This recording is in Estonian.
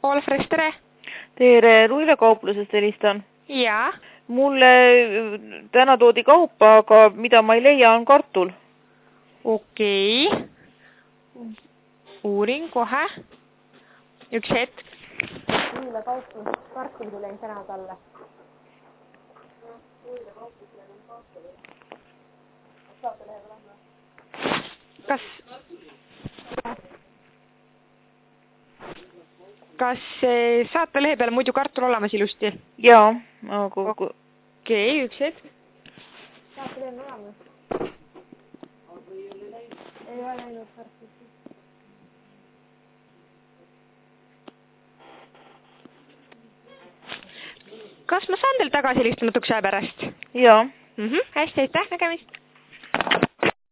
Olfres, tere! Tere, Ruilakauplusest helistan. Jaa. Mulle täna toodi kaupa, aga mida ma ei leia, on kartul. Okei. Uurin kohe. Üks hetk. Ruilakauplus, kartul tulen täna talle. Kas saatelehe peal muidu kartul olemas ilusti? Jaa, aga... Okei, üks hetk. Saatelehe on olemas. Ei ole läinud kartul. Kas ma saan teil tagasi helistada natukese aja pärast? Jaa. Hästi, aitäh, nägemist!